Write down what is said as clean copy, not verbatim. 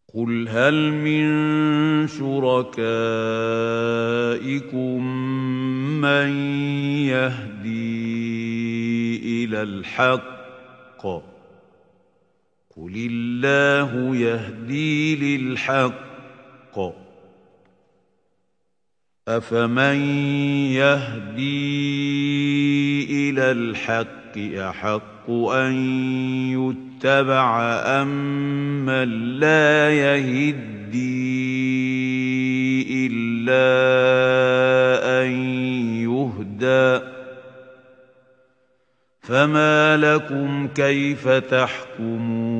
قُلْ هَلْ مِن شُرَكَائِكُم مَّن يَهْدِي إِلَى الْحَقِّ ۚ قُلِ اللَّهُ يَهْدِي لِلْحَقِّ ۗ أَفَمَن يَهْدِي إِلَى الْحَقِّ أَحَقُّ أَن يُتَّبَعَ أَمَّن لَّا يَهِدِّي إِلَّا أَن يُهْدَىٰ ۖ فَمَا لَكُمْ كَيْفَ تَحْكُمُونَ